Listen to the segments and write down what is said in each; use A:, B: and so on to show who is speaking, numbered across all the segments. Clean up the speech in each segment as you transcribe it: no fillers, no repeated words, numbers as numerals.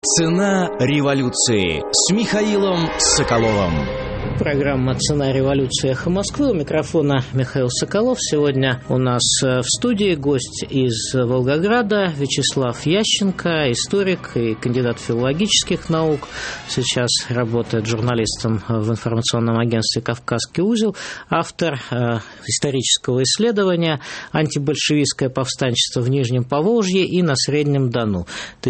A: Цена революции с Михаилом Соколовым.
B: Программа «Цена революции. Эхо Москвы». У микрофона Михаил Соколов. Сегодня у нас в студии гость из Волгограда Вячеслав Ященко, историк и кандидат филологических наук. Сейчас работает журналистом в информационном агентстве «Кавказский узел», автор исторического исследования «Антибольшевистское повстанчество в Нижнем Поволжье и на Среднем Дону.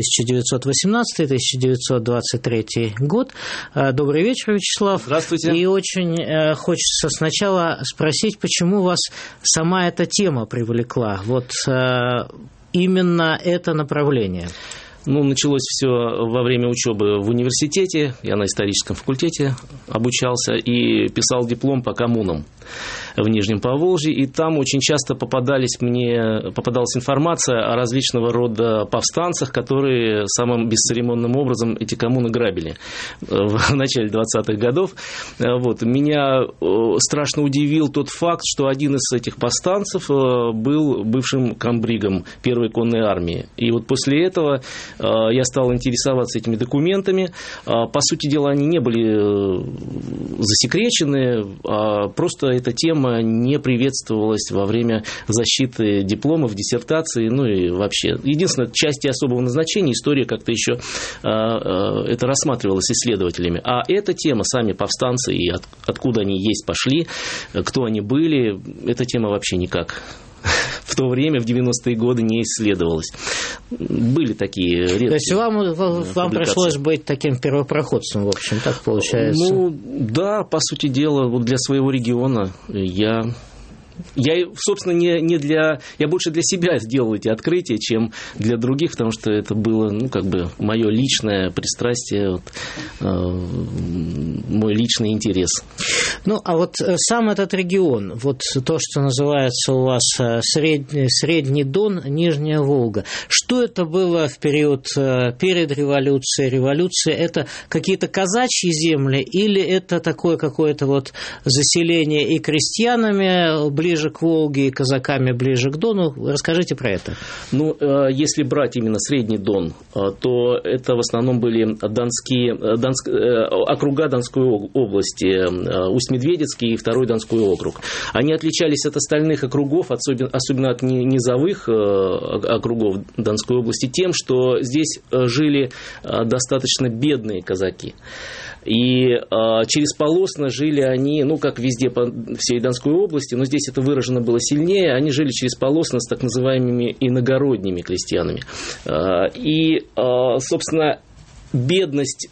B: 1918-1923 год». Добрый вечер, Вячеслав.
C: Здравствуйте.
B: И очень хочется сначала спросить, почему вас сама эта тема привлекла, вот именно это направление?
C: Началось все во время учебы в университете. Я на историческом факультете обучался и писал диплом по коммунам в Нижнем Поволжье. И там очень часто попадалась информация о различного рода повстанцах, которые самым бесцеремонным образом эти коммуны грабили в начале 20-х годов. Меня страшно удивил тот факт, что один из этих повстанцев был бывшим комбригом Первой конной армии. И вот после этого я стал интересоваться этими документами. По сути дела, они не были засекречены, просто эта тема не приветствовалась во время защиты дипломов, диссертаций, и вообще. Единственное, части особого назначения история как-то еще это рассматривалась исследователями. А эта тема, сами повстанцы и откуда они есть, пошли, кто они были, эта тема вообще никак в то время, в 90-е годы, не исследовалась. Были такие редкие. То есть
B: вам пришлось быть таким первопроходцем, в общем, так получается?
C: Да, по сути дела, для своего региона я, собственно, я больше для себя сделал эти открытия, чем для других, потому что это было, мое личное пристрастие, мой личный интерес.
B: А вот сам этот регион, то, что называется у вас Средний Дон, Нижняя Волга, что это было в период перед революцией, революции? Это какие-то казачьи земли или это такое какое-то заселение и крестьянами ближе к Волге, и казаками ближе к Дону? Расскажите про это.
C: Если брать именно Средний Дон, то это в основном были округа Донской области, Усть-Медведецкий и Второй Донской округ. Они отличались от остальных округов, особенно от низовых округов Донской области, тем, что здесь жили достаточно бедные казаки. И чересполосно жили они, как везде по всей Донской области, но здесь это выражено было сильнее, они жили чересполосно с так называемыми иногородними крестьянами. И, собственно, бедность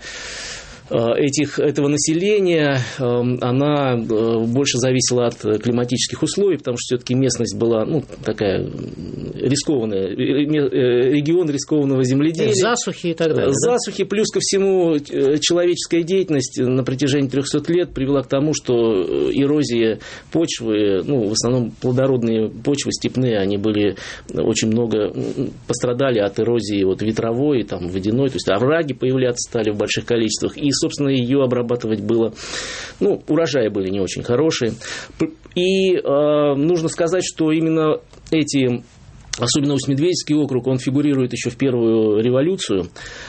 C: этого населения, она больше зависела от климатических условий, потому что все-таки местность была такая рискованная, регион рискованного земледелия.
B: Засухи и так далее.
C: Засухи, плюс ко всему человеческая деятельность на протяжении 300 лет привела к тому, что эрозия почвы, в основном плодородные почвы степные, они были очень много, пострадали от эрозии ветровой, водяной, то есть овраги появляться стали в больших количествах, и собственно, ее обрабатывать было, урожаи были не очень хорошие. И нужно сказать, что именно особенно Усть-Медведецкий округ, он фигурирует еще в первую революцию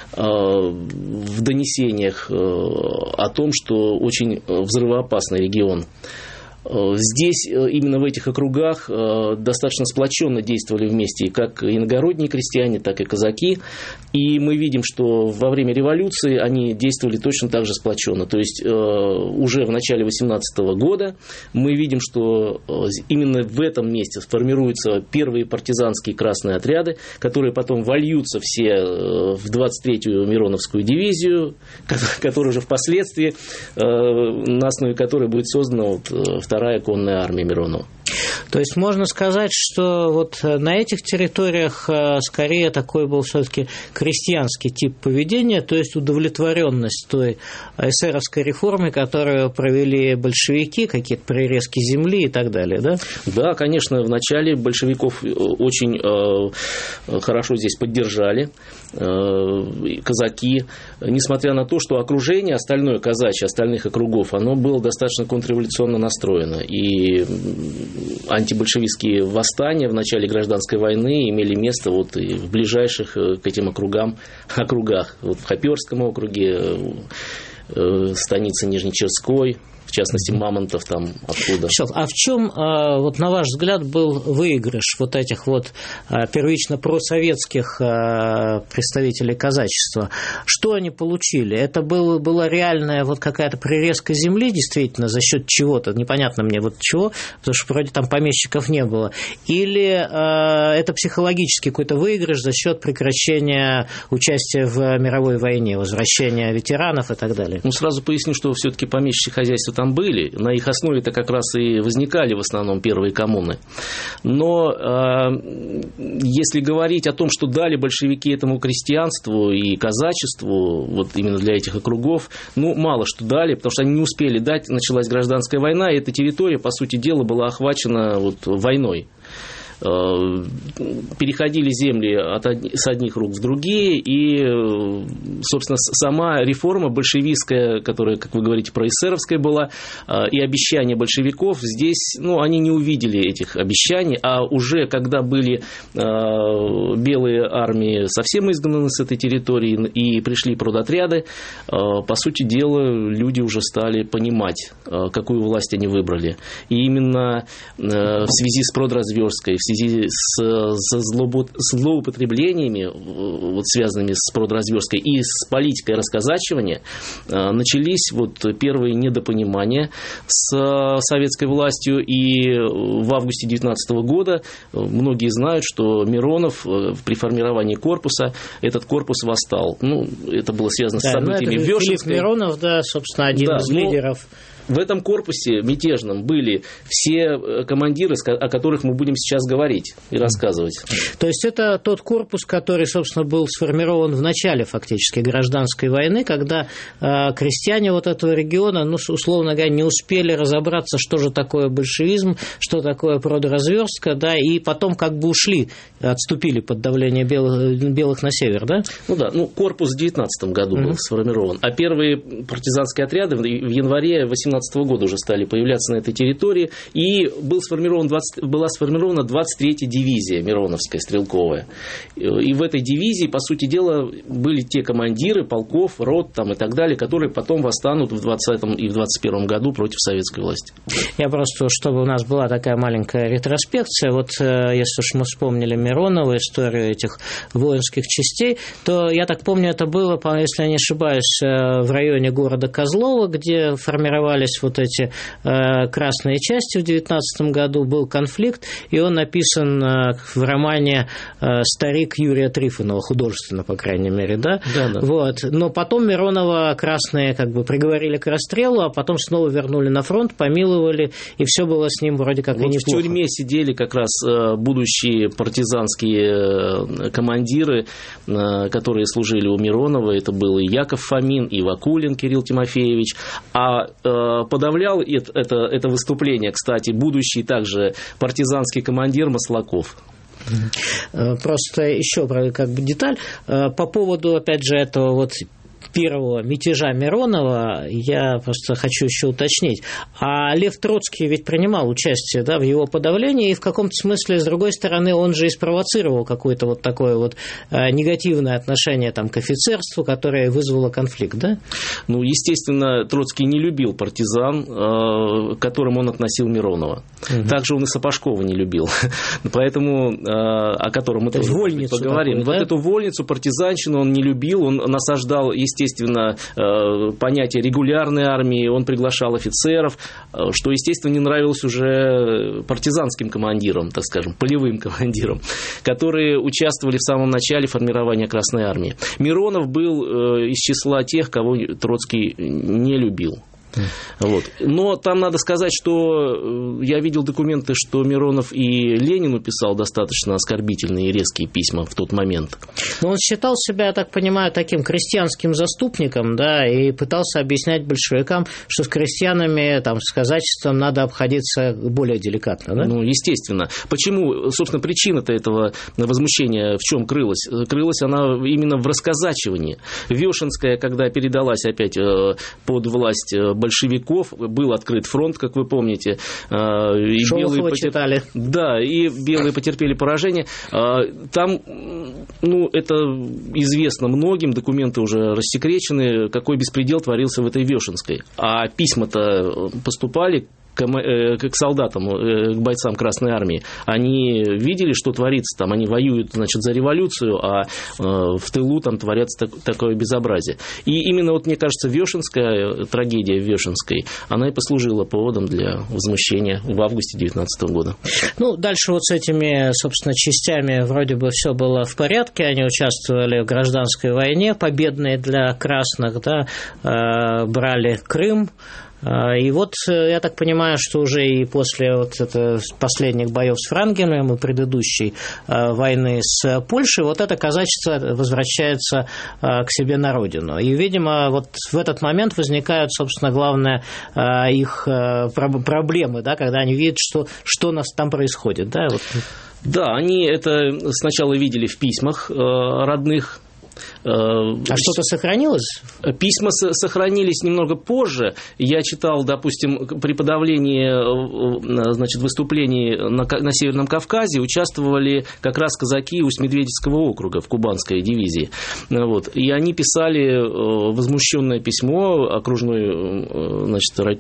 C: в донесениях о том, что очень взрывоопасный регион. Здесь, именно в этих округах, достаточно сплоченно действовали вместе как иногородние крестьяне, так и казаки. И мы видим, что во время революции они действовали точно так же сплоченно. То есть уже в начале 18 года мы видим, что именно в этом месте сформируются первые партизанские красные отряды, которые потом вольются все в 23-ю Мироновскую дивизию, которая уже впоследствии, на основе которой будет создана Вторая конная армия Миронова.
B: То есть можно сказать, что на этих территориях скорее такой был все-таки крестьянский тип поведения, то есть удовлетворенность той эсеровской реформы, которую провели большевики, какие-то прирезки земли и так далее, да? Да,
C: конечно, вначале большевиков очень хорошо здесь поддержали казаки, несмотря на то, что окружение остальное казачье, остальных округов, оно было достаточно контрреволюционно настроено. И антибольшевистские восстания в начале гражданской войны имели место вот и в ближайших к этим округах. Вот в Хоперском округе, станице Нижнечерской, в частности, Мамонтов там откуда.
B: А в чем, вот на ваш взгляд, был выигрыш вот этих вот первично просоветских представителей казачества? Что они получили? Это была реальная вот какая-то прирезка земли, действительно, за счет чего-то, непонятно мне вот чего, потому что вроде там помещиков не было, или это психологический какой-то выигрыш за счет прекращения участия в мировой войне, возвращения ветеранов и так далее?
C: Ну, сразу поясню, что все-таки помещичьи хозяйства там были, на их основе-то как раз и возникали в основном первые коммуны. Но если говорить о том, что дали большевики этому крестьянству и казачеству, вот именно для этих округов, ну, мало что дали, потому что они не успели дать, началась гражданская война, и эта территория, по сути дела, была охвачена вот войной. Переходили земли с одних рук в другие, и, собственно, сама реформа большевистская, которая, как вы говорите, проэсеровская была, и обещания большевиков, здесь, ну, они не увидели этих обещаний, а уже когда были белые армии совсем изгнаны с этой территории и пришли продотряды, по сути дела, люди уже стали понимать, какую власть они выбрали. И именно в связи с продразверсткой, в связи с злоупотреблениями, вот, связанными с продразверсткой и с политикой расказачивания, начались вот первые недопонимания с советской властью, и в августе 1919 года многие знают, что Миронов при формировании корпуса, этот корпус восстал. Ну, это было связано с событиями в Вешенской.
B: Филипп Миронов, да, собственно, один из лидеров.
C: В этом корпусе мятежном были все командиры, о которых мы будем сейчас говорить и рассказывать.
B: То есть это тот корпус, который, собственно, был сформирован в начале фактически гражданской войны, когда крестьяне вот этого региона, ну, условно говоря, не успели разобраться, что же такое большевизм, что такое продразверстка, да, и потом как бы ушли, отступили под давление белых на север, да?
C: Ну да, ну, корпус в 19 году был сформирован, а первые партизанские отряды в январе 18 года уже стали появляться на этой территории, и была сформирована 23-я дивизия Мироновская, стрелковая. И в этой дивизии, по сути дела, были те командиры полков, рот там, и так далее, которые потом восстанут в 20 и в 21 году против советской власти.
B: Я просто, чтобы у нас была такая маленькая ретроспекция, вот если уж мы вспомнили Миронова, историю этих воинских частей, то, я так помню, это было, если я не ошибаюсь, в районе города Козлова, где формировались вот эти красные части в 19 году, был конфликт, и он написан в романе «Старик» Юрия Трифонова, художественно, по крайней мере, да?
C: Да.
B: Вот. Но потом Миронова красные как бы приговорили к расстрелу, а потом снова вернули на фронт, помиловали, и все было с ним вроде как вот и неплохо.
C: В тюрьме сидели как раз будущие партизанские командиры, которые служили у Миронова, это был и Яков Фомин, и Вакулин Кирилл Тимофеевич, а подавлял это выступление, кстати, будущий также партизанский командир Маслаков.
B: Просто еще как бы деталь по поводу, опять же, этого вот первого мятежа Миронова, я просто хочу еще уточнить. А Лев Троцкий ведь принимал участие, да, в его подавлении, и в каком-то смысле, с другой стороны, он же и спровоцировал какое-то вот такое вот негативное отношение там, к офицерству, которое вызвало конфликт, да?
C: Ну, естественно, Троцкий не любил партизан, к которым он относил Миронова. Также он и Сапожкова не любил. Поэтому, о котором мы тоже поговорим. Такую, да? Вот эту вольницу, партизанщину он не любил, он насаждал, естественно, понятие регулярной армии, он приглашал офицеров, что, естественно, не нравилось уже партизанским командирам, так скажем, полевым командирам, которые участвовали в самом начале формирования Красной армии. Миронов был из числа тех, кого Троцкий не любил. Вот. Но там надо сказать, что я видел документы, что Миронов и Ленину писал достаточно оскорбительные и резкие письма в тот момент.
B: Но он считал себя, я так понимаю, таким крестьянским заступником, да, и пытался объяснять большевикам, что с крестьянами, там, с казачеством надо обходиться более деликатно, да?
C: Ну, естественно. Почему, собственно, причина-то этого возмущения в чем крылась? Крылась она именно в расказачивании. Вешенская, когда передалась опять под власть большевиков, был открыт фронт, как вы помните. И
B: Шолохова читали.
C: Да, и белые потерпели поражение. Там, это известно многим, документы уже рассекречены, какой беспредел творился в этой Вешенской. А письма-то поступали к солдатам, к бойцам Красной Армии. Они видели, что творится там, они воюют, значит, за революцию, а в тылу там творятся такое безобразие. И именно, мне кажется, Вешенская, трагедия Вешенской, она и послужила поводом для возмущения в августе 19 года.
B: Дальше с этими, собственно, частями вроде бы все было в порядке, они участвовали в гражданской войне, победной для красных, да, брали Крым. И я так понимаю, что уже и после последних боев с Врангелем и предыдущей войны с Польшей, это казачество возвращается к себе на родину. И, видимо, в этот момент возникают, собственно, главное, их проблемы, да, когда они видят, что у нас там происходит. Да,
C: Да, они это сначала видели в письмах родных.
B: А что-то сохранилось?
C: Письма сохранились немного позже. Я читал, допустим, при подавлении, значит, выступлений на Северном Кавказе участвовали как раз казаки Усть-Медведецкого округа в Кубанской дивизии. И они писали возмущенное письмо окружному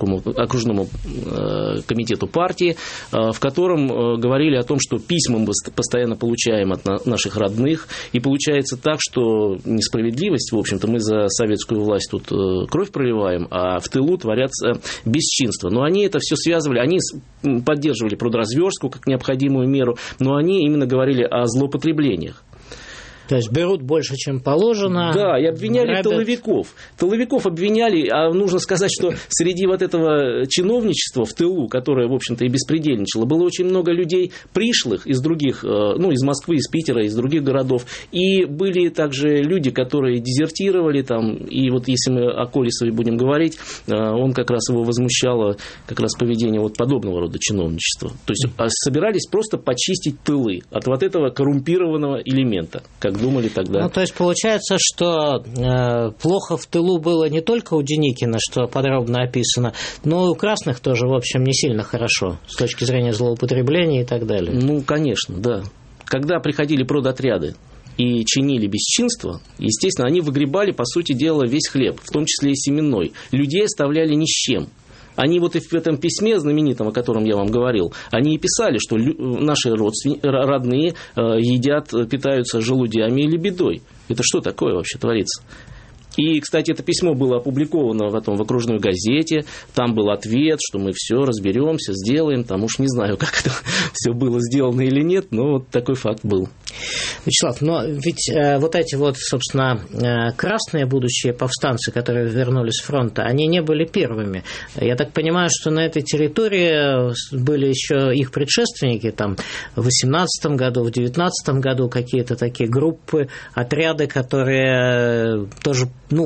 C: комитету партии, в котором говорили о том, что письма мы постоянно получаем от наших родных, и получается так, что несправедливость, в общем-то, мы за советскую власть тут кровь проливаем, а в тылу творятся бесчинства. Но они это все связывали, они поддерживали продразверстку как необходимую меру, но они именно говорили о злоупотреблениях.
B: То есть берут больше, чем положено.
C: Да, и обвиняли тыловиков. Тыловиков обвиняли, а нужно сказать, что среди этого чиновничества в тылу, которое, в общем-то, и беспредельничало, было очень много людей пришлых из других, из Москвы, из Питера, из других городов. И были также люди, которые дезертировали там. И если мы о Колесове будем говорить, он как раз его возмущало как раз поведение подобного рода чиновничества. То есть собирались просто почистить тылы от этого коррумпированного элемента, как думали тогда.
B: То есть получается, что плохо в тылу было не только у Деникина, что подробно описано, но и у красных тоже, в общем, не сильно хорошо с точки зрения злоупотребления и так далее.
C: Конечно, да. Когда приходили продотряды и чинили бесчинство, естественно, они выгребали, по сути дела, весь хлеб, в том числе и семенной. Людей оставляли ни с чем. Они и в этом письме знаменитом, о котором я вам говорил, они и писали, что наши родные едят, питаются желудями или бедой. Это что такое вообще творится? И, кстати, это письмо было опубликовано потом в окружной газете, там был ответ, что мы все разберемся, сделаем, там уж не знаю, как это все было сделано или нет, но такой факт был.
B: Вячеслав, но ведь эти собственно, красные будущие повстанцы, которые вернулись с фронта, они не были первыми. Я так понимаю, что на этой территории были еще их предшественники, там, в 18 году, в 19 году какие-то такие группы, отряды, которые тоже,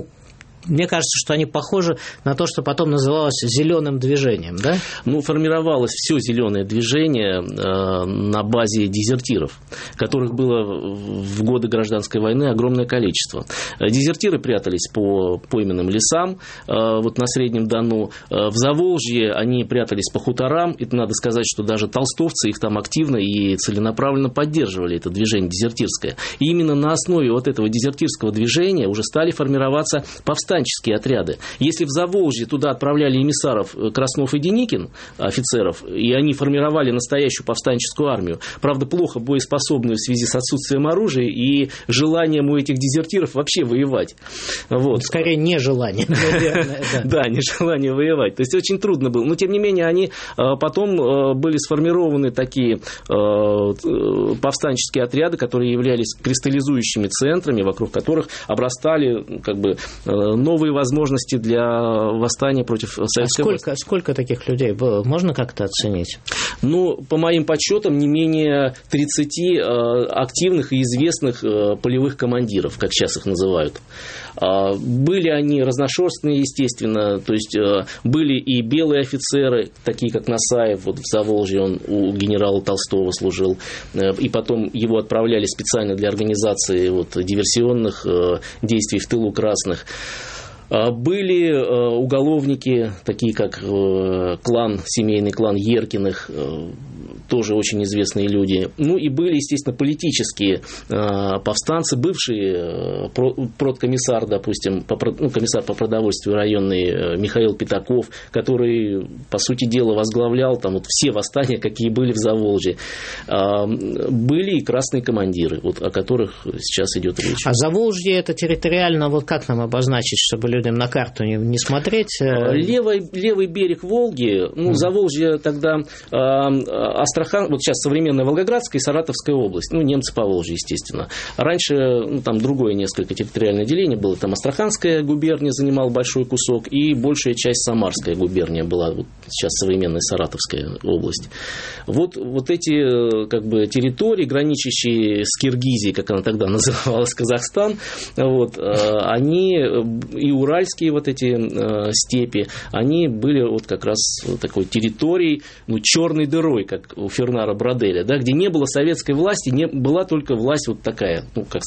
B: мне кажется, что они похожи на то, что потом называлось зеленым движением, да?
C: Формировалось все зеленое движение на базе дезертиров, которых было в годы гражданской войны огромное количество. Дезертиры прятались по пойменным лесам, на Среднем Дону. В Заволжье они прятались по хуторам. И надо сказать, что даже толстовцы их там активно и целенаправленно поддерживали, это движение дезертирское. И именно на основе этого дезертирского движения уже стали формироваться повстанческие отряды. Если в Заволжье туда отправляли эмиссаров Краснов и Деникин, офицеров, и они формировали настоящую повстанческую армию, правда, плохо боеспособную в связи с отсутствием оружия и желанием у этих дезертиров вообще воевать.
B: Скорее, нежелание, наверное.
C: Да, нежелание воевать. То есть, очень трудно было. Но, тем не менее, они потом были сформированы такие повстанческие отряды, которые являлись кристаллизующими центрами, вокруг которых обрастали новые возможности для восстания против советской власти.
B: Сколько таких людей было? Можно как-то оценить?
C: По моим подсчетам, не менее 30 активных и известных полевых командиров, как сейчас их называют. Были они разношерстные, естественно, то есть были и белые офицеры, такие как Насаев, в Заволжье он у генерала Толстого служил, и потом его отправляли специально для организации диверсионных действий в тылу красных. Были уголовники, такие как семейный клан Еркиных, тоже очень известные люди. Ну и были, естественно, политические повстанцы, бывшие продкомиссар, допустим, комиссар по продовольствию районный Михаил Пятаков, который, по сути дела, возглавлял там вот все восстания, какие были в Заволжье. Были и красные командиры, вот, о которых сейчас идет речь.
B: А Заволжье это территориально, вот как нам обозначить, чтобы людям на карту не смотреть?
C: Левый берег Волги, Заволжье тогда Астрахан, вот сейчас современная Волгоградская и Саратовская область, немцы по Волжье, естественно. Раньше там другое несколько территориальное деление было, там Астраханская губерния занимала большой кусок, и большая часть Самарская губерния была, вот сейчас современная Саратовская область. Вот эти как бы территории, граничащие с Киргизией, как она тогда называлась, Казахстан, вот, они и уральские вот эти степи, они были вот как раз такой территорией, черной дырой, как у Фернара Броделя, да, где не было советской власти, была только власть вот такая,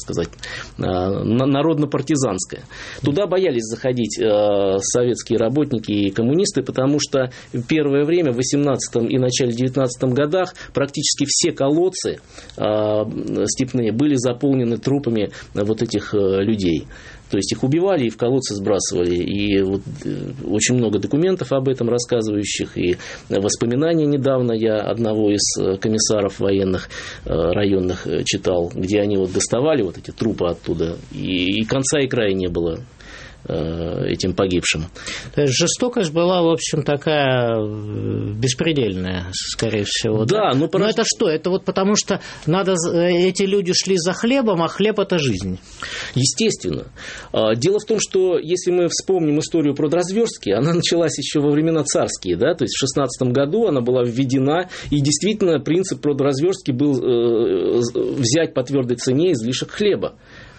C: народно-партизанская. Туда боялись заходить советские работники и коммунисты, потому что в первое время, в 18-м и начале 19-м годах, практически все колодцы степные были заполнены трупами вот этих людей. То есть их убивали и в колодцы сбрасывали. И вот очень много документов об этом рассказывающих. И воспоминания недавно я одного из комиссаров военных районных читал, где они вот доставали вот эти трупы оттуда. И конца и края не было этим погибшим.
B: То есть жестокость была, в общем, такая беспредельная, скорее всего.
C: Да,
B: но это что? Это вот потому что эти люди шли за хлебом, а хлеб – это жизнь.
C: Естественно. Дело в том, что если мы вспомним историю продразверстки, она началась еще во времена царские, да, то есть в 16 году она была введена, и действительно принцип продразверстки был взять по твердой цене излишек хлеба.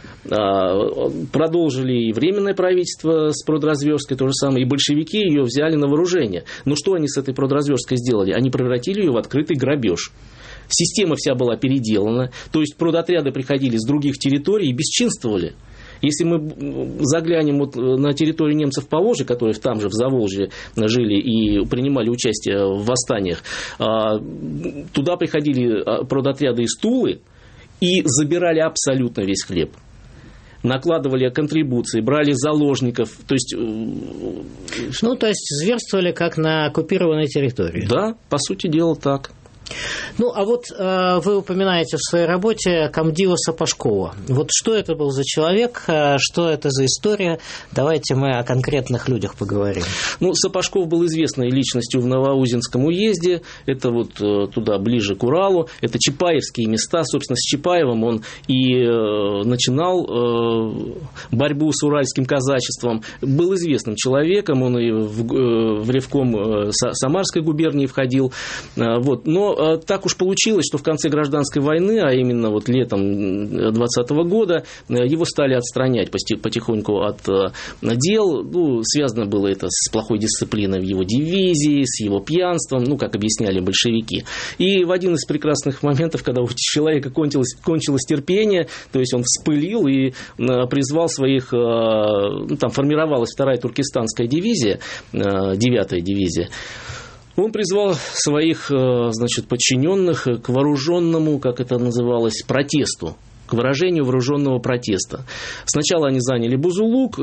C: Продолжили и Временное правительство с продразверсткой, то же самое, и большевики ее взяли на вооружение. Но что они с этой продразверсткой сделали? Они превратили ее в открытый грабеж. Система вся была переделана, то есть продотряды приходили с других территорий и бесчинствовали. Если мы заглянем вот на территорию немцев по Волжье, которые там же в Заволжье жили и принимали участие в восстаниях, туда приходили продотряды из Тулы и забирали абсолютно весь хлеб. Накладывали контрибуции, брали заложников, то есть...
B: то есть зверствовали как на оккупированной территории.
C: Да, по сути дела так.
B: А вот вы упоминаете в своей работе комдива Сапожкова. Вот что это был за человек, что это за история? Давайте мы о конкретных людях поговорим.
C: Сапожков был известной личностью в Новоузенском уезде. Это вот туда, ближе к Уралу. Это чапаевские места. Собственно, с Чапаевым он и начинал борьбу с уральским казачеством. Был известным человеком. Он и в ревком Самарской губернии входил. Но так уж получилось, что в конце гражданской войны, а именно вот летом 2020 года, его стали отстранять потихоньку от дел. Связано было это с плохой дисциплиной в его дивизии, с его пьянством, как объясняли большевики. И в один из прекрасных моментов, когда у человека кончилось терпение, то есть он вспылил и призвал своих, формировалась 2-я туркестанская дивизия, 9-я дивизия. Он призвал своих, подчиненных к вооруженному, как это называлось, протесту, к выражению вооруженного протеста. Сначала они заняли Бузулук,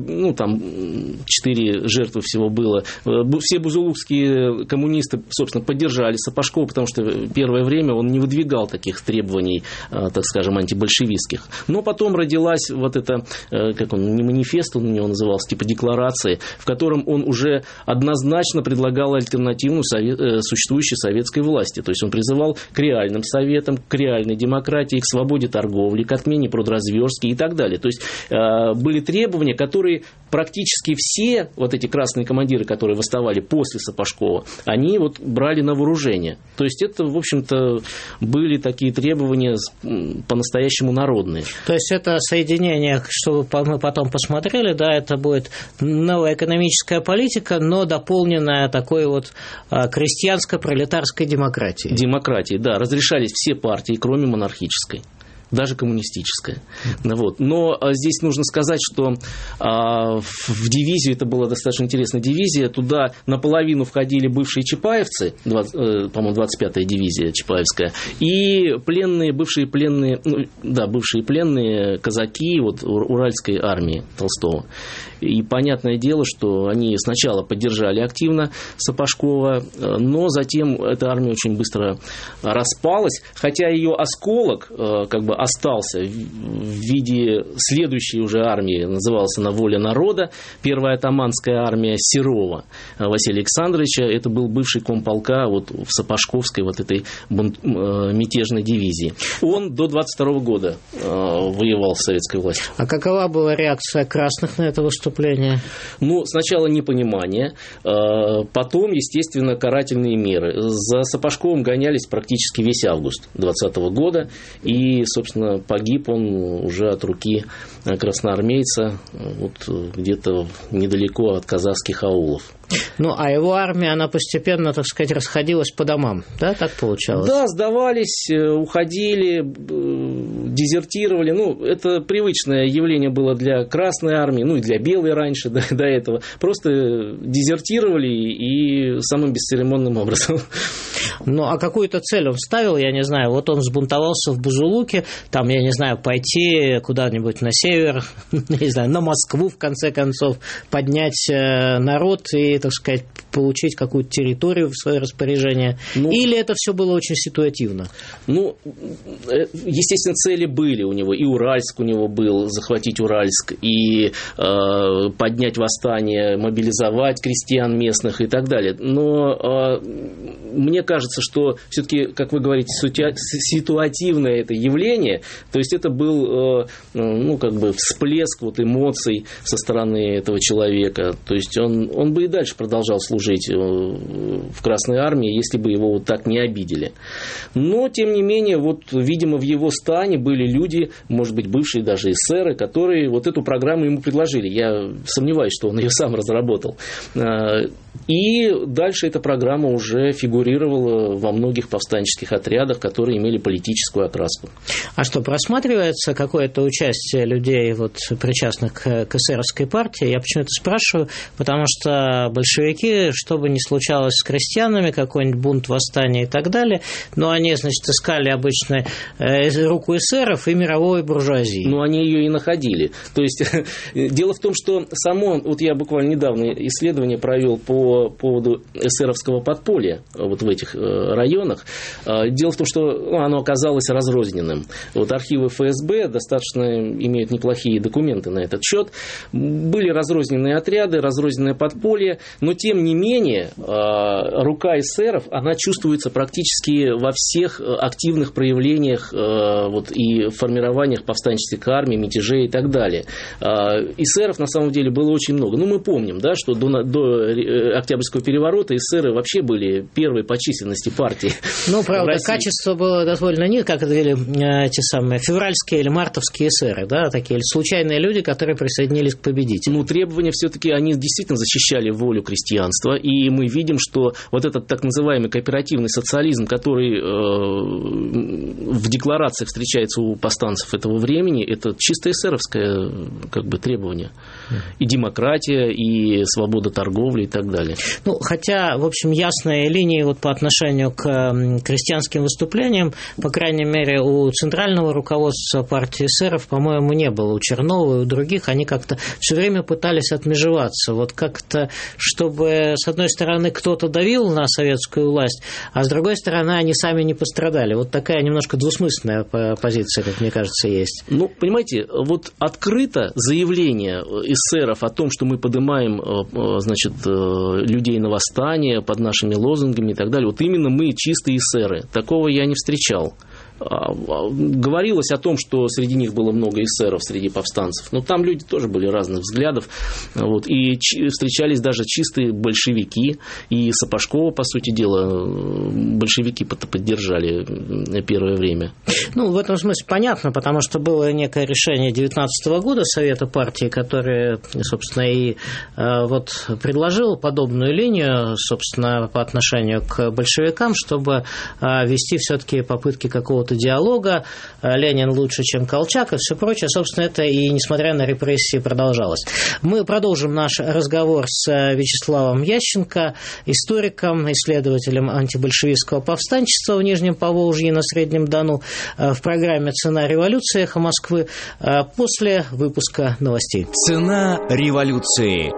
C: 4 жертвы всего было. Все бузулукские коммунисты, собственно, поддержали Сапожкова, потому что первое время он не выдвигал таких требований, так скажем, антибольшевистских. Но потом родилась вот эта, как он, не манифест, он у него назывался, типа декларации, в котором он уже однозначно предлагал альтернативную существующей советской власти. То есть он призывал к реальным советам, к реальной демократии, к свободе торговли, к отмене продразверстки и так далее. То есть были требования, которые практически все вот эти красные командиры, которые восставали после Сапожкова, они вот брали на вооружение. То есть это, в общем-то, были такие требования по-настоящему народные.
B: То есть это соединение, что мы потом посмотрели, да, это будет новая экономическая политика, но дополненная такой вот крестьянско-пролетарской демократией.
C: Демократии, да. Разрешались все партии, кроме монархической. даже коммунистическая. Вот. Но здесь нужно сказать, что в дивизию, это была достаточно интересная дивизия, туда наполовину входили бывшие чапаевцы, по-моему, 25-я дивизия чапаевская, и бывшие пленные казаки вот, Уральской армии Толстого. И понятное дело, что они сначала поддержали активно Сапожкова, но затем эта армия очень быстро распалась, хотя ее осколок как бы остался в виде следующей уже армии, называлась она «Воля народа», первая атаманская армия Серова Василия Александровича, это был бывший комполка вот в Сапожковской вот этой мятежной дивизии. Он до 22 года воевал в советской власти.
B: А какова была реакция красных на это выступление?
C: Ну, сначала непонимание, потом, естественно, карательные меры. За Сапожковым гонялись практически весь август 2020 года, и, собственно, погиб он уже от руки красноармейца вот где-то недалеко от казахских аулов.
B: Ну, а его армия, она постепенно, так сказать, расходилась по домам, да, так получалось?
C: Да, сдавались, уходили, дезертировали. Ну, это привычное явление было для Красной армии, ну, и для Белой раньше, до этого. Просто дезертировали и самым бесцеремонным образом.
B: Ну, а какую-то цель он ставил, я не знаю, вот он взбунтовался в Бузулуке, там, я не знаю, пойти куда-нибудь на север, не знаю, на Москву, в конце концов, поднять народ и, так сказать, получить какую-то территорию в свое распоряжение? Или это все было очень ситуативно? Ну,
C: естественно, цели были у него. И Уральск у него был, захватить Уральск, и поднять восстание, мобилизовать крестьян местных и так далее. Но мне кажется, что все-таки, как вы говорите, ситуативное это явление, то есть это был, ну, как бы всплеск вот эмоций со стороны этого человека. То есть он бы и дальше продолжал служить в Красной армии, если бы его вот так не обидели. Но, тем не менее, вот, видимо, в его стане были люди, может быть, бывшие даже эсеры, которые вот эту программу ему предложили. Я сомневаюсь, что он ее сам разработал. И дальше эта программа уже фигурировала во многих повстанческих отрядах, которые имели политическую окраску.
B: А что, просматривается какое-то участие людей, вот, причастных к эсеровской партии? Я почему это спрашиваю? Потому что большевики, что бы ни случалось с крестьянами, какой-нибудь бунт, восстание и так далее, но они, значит, искали обычно руку эсеров и мировой буржуазии.
C: Ну, они ее и находили. То есть, дело в том, что само, вот я буквально недавно исследование провел по поводу эсеровского подполья вот в этих районах. Дело в том, что оно оказалось разрозненным. Вот архивы ФСБ достаточно имеют неплохие документы на этот счет. Были разрозненные отряды, разрозненное подполье, но тем не менее рука эсеров, она чувствуется практически во всех активных проявлениях вот, и формированиях повстанческих армий, мятежей и так далее. Эсеров на самом деле было очень много. Ну, мы помним, да, что до Октябрьского переворота эсеры вообще были первой по численности партии.
B: Ну, правда, качество было довольно не, как это говорили те самые февральские или мартовские эсеры, да, такие случайные люди, которые присоединились к победителям.
C: Ну, требования все-таки, они действительно защищали волю крестьянства, и мы видим, что вот этот так называемый кооперативный социализм, который в декларациях встречается у повстанцев этого времени, это чисто эсеровское как бы требование. И демократия, и свобода торговли и так далее.
B: Ну, хотя, в общем, ясные линии вот по отношению к крестьянским выступлениям, по крайней мере, у центрального руководства партии эсеров, по-моему, не было. У Чернова и у других они как-то все время пытались отмежеваться. Вот как-то, чтобы, с одной стороны, кто-то давил на советскую власть, а с другой стороны, они сами не пострадали. Вот такая немножко двусмысленная позиция, как мне кажется, есть.
C: Ну, понимаете, вот открыто заявление эсеров о том, что мы поднимаем, значит, людей на восстание под нашими лозунгами и так далее, вот именно мы чистые эсеры. Такого я не встречал. Говорилось о том, что среди них было много эсеров, среди повстанцев, но там люди тоже были разных взглядов, вот, и встречались даже чистые большевики, и Сапожкова, по сути дела, большевики поддержали первое время.
B: Ну, в этом смысле понятно, потому что было некое решение 19 года Совета партии, которое, собственно, и вот предложило подобную линию, собственно, по отношению к большевикам, чтобы вести все-таки попытки какого-то фото диалога, Ленин лучше, чем Колчак и все прочее. Собственно, это и несмотря на репрессии продолжалось. Мы продолжим наш разговор с Вячеславом Ященко, историком, исследователем антибольшевистского повстанчества в Нижнем Поволжье и на Среднем Дону в программе «Цена революции» «Эхо Москвы» после выпуска новостей.
A: Цена революции.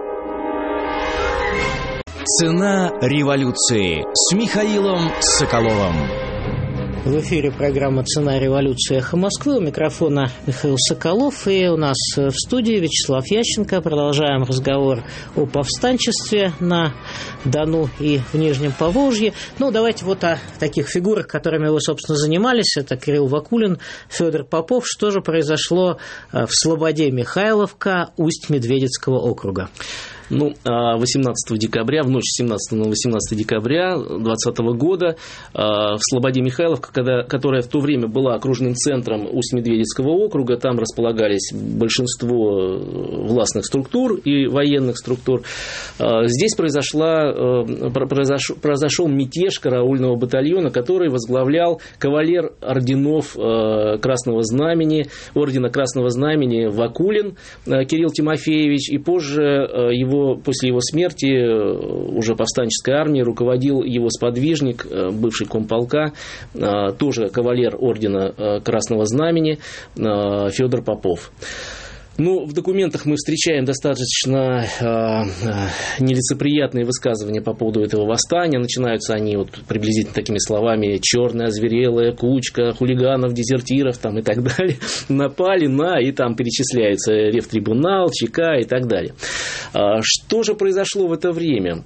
A: Цена революции с Михаилом Соколовым.
B: В эфире программа «Цена революции» «Эхо Москвы». У микрофона Михаил Соколов. И у нас в студии Вячеслав Ященко. Продолжаем разговор о повстанчестве на Дону и в Нижнем Поволжье. Ну, давайте вот о таких фигурах, которыми вы, собственно, занимались. Это Кирилл Вакулин, Федор Попов. Что же произошло в Слободе Михайловка Усть-Медведецкого округа?
C: 18 декабря, в ночь с 17 на 18 декабря 2020 года в Слободе Михайловка, которая в то время была окружным центром Усть-Медведецкого округа, там располагались большинство властных структур и военных структур, здесь произошел мятеж караульного батальона, который возглавлял кавалер орденов Красного Знамени, ордена Красного Знамени Вакулин Кирилл Тимофеевич, и позже после его смерти уже повстанческой армией руководил его сподвижник, бывший комполка, тоже кавалер ордена Красного Знамени Федор Попов. В документах мы встречаем достаточно нелицеприятные высказывания по поводу этого восстания. Начинаются они приблизительно такими словами: черная озверелая кучка хулиганов, дезертиров там, и так далее напали на, и там перечисляются Ревтрибунал, ЧК и так далее. Что же произошло в это время?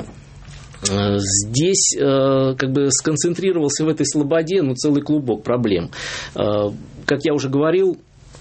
C: Здесь сконцентрировался в этой слободе целый клубок проблем. Как я уже говорил,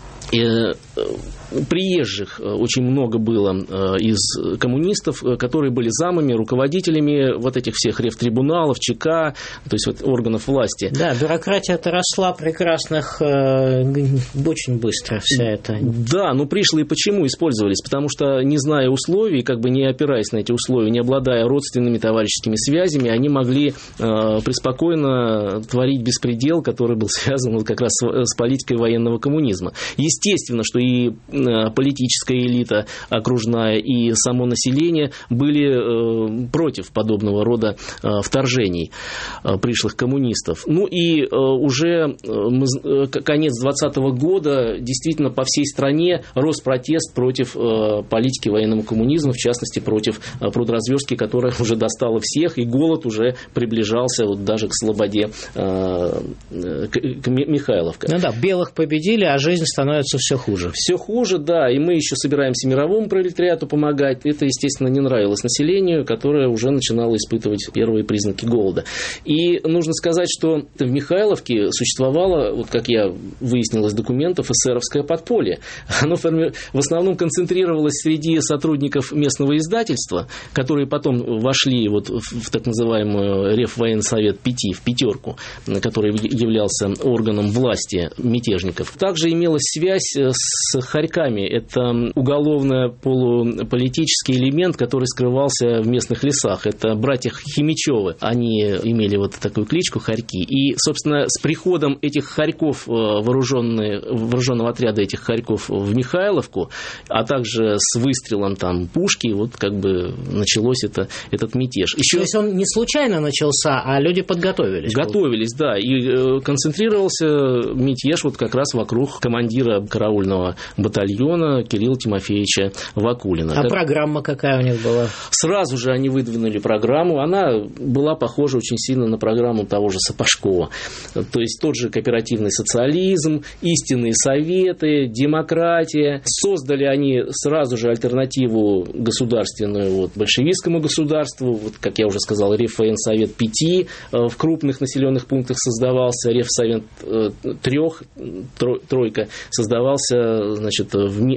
C: приезжих очень много было из коммунистов, которые были замами, руководителями вот этих всех ревтрибуналов, ЧК, то есть органов власти. Да,
B: бюрократия-то росла прекрасных очень быстро, вся эта.
C: Да, но пришлые почему использовались? Потому что, не зная условий, не опираясь на эти условия, не обладая родственными товарищескими связями, они могли преспокойно творить беспредел, который был связан как раз с политикой военного коммунизма. Естественно, что и политическая элита окружная, и само население были против подобного рода вторжений пришлых коммунистов. И уже конец 2020 года действительно по всей стране рос протест против политики военного коммунизма, в частности против продразверстки, которая уже достала всех, и голод уже приближался даже к Слободе Михайловка.
B: Белых победили, а жизнь становится все хуже.
C: Все хуже, да, и мы еще собираемся мировому пролетариату помогать. Это, естественно, не нравилось населению, которое уже начинало испытывать первые признаки голода. И нужно сказать, что в Михайловке существовало, как я выяснил из документов, эсеровское подполье. Оно в основном концентрировалось среди сотрудников местного издательства, которые потом вошли в так называемую Реввоенсовет 5, в пятерку, который являлся органом власти мятежников. Также имелась связь с хорьками. Это уголовно-полуполитический элемент, который скрывался в местных лесах. Это братья Химичевы. Они имели такую кличку хорьки. И, собственно, с приходом этих хорьков, вооруженного отряда этих хорьков в Михайловку, а также с выстрелом пушки, началось этот мятеж.
B: То есть он не случайно начался, а люди подготовились?
C: Готовились, да. И концентрировался мятеж как раз вокруг командира караульного батальона Кирилла Тимофеевича Вакулина.
B: А программа какая у них была?
C: Сразу же они выдвинули программу. Она была похожа очень сильно на программу того же Сапожкова. То есть тот же кооперативный социализм, истинные советы, демократия. Создали они сразу же альтернативу государственную большевистскому государству. Как я уже сказал, Реввоенсовет 5 в крупных населенных пунктах создавался, Ревсовет 3 создавался организовался, значит,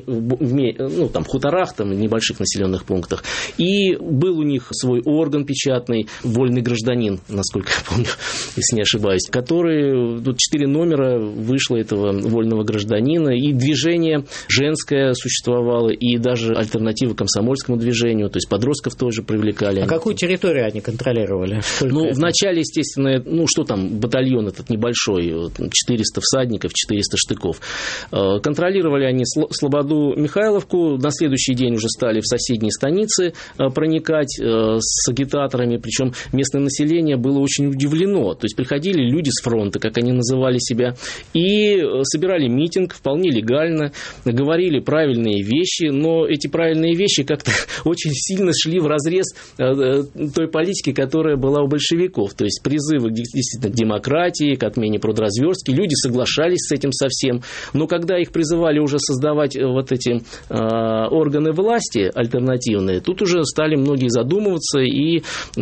C: в хуторах, там, небольших населенных пунктах. И был у них свой орган печатный, «Вольный гражданин», насколько я помню, если не ошибаюсь, который, тут 4 номера вышло этого «Вольного гражданина», и движение женское существовало, и даже альтернатива комсомольскому движению, то есть подростков тоже привлекали.
B: А какую территорию они контролировали?
C: Вначале, естественно, батальон этот небольшой, 400 всадников, 400 штыков. Контролировали они Слободу, Михайловку, на следующий день уже стали в соседние станицы проникать с агитаторами, причем местное население было очень удивлено, то есть приходили люди с фронта, как они называли себя, и собирали митинг вполне легально, говорили правильные вещи, но эти правильные вещи как-то очень сильно шли вразрез той политики, которая была у большевиков, то есть призывы действительно к демократии, к отмене продразверстки, люди соглашались с этим совсем, но когда их призывали уже создавать вот эти органы власти альтернативные, тут уже стали многие задумываться, и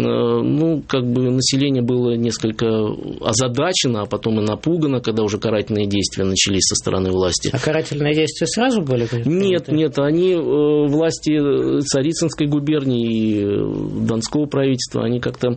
C: население было несколько озадачено, а потом и напугано, когда уже карательные действия начались со стороны власти.
B: А карательные действия сразу были?
C: Нет, они, власти Царицынской губернии и Донского правительства, они как-то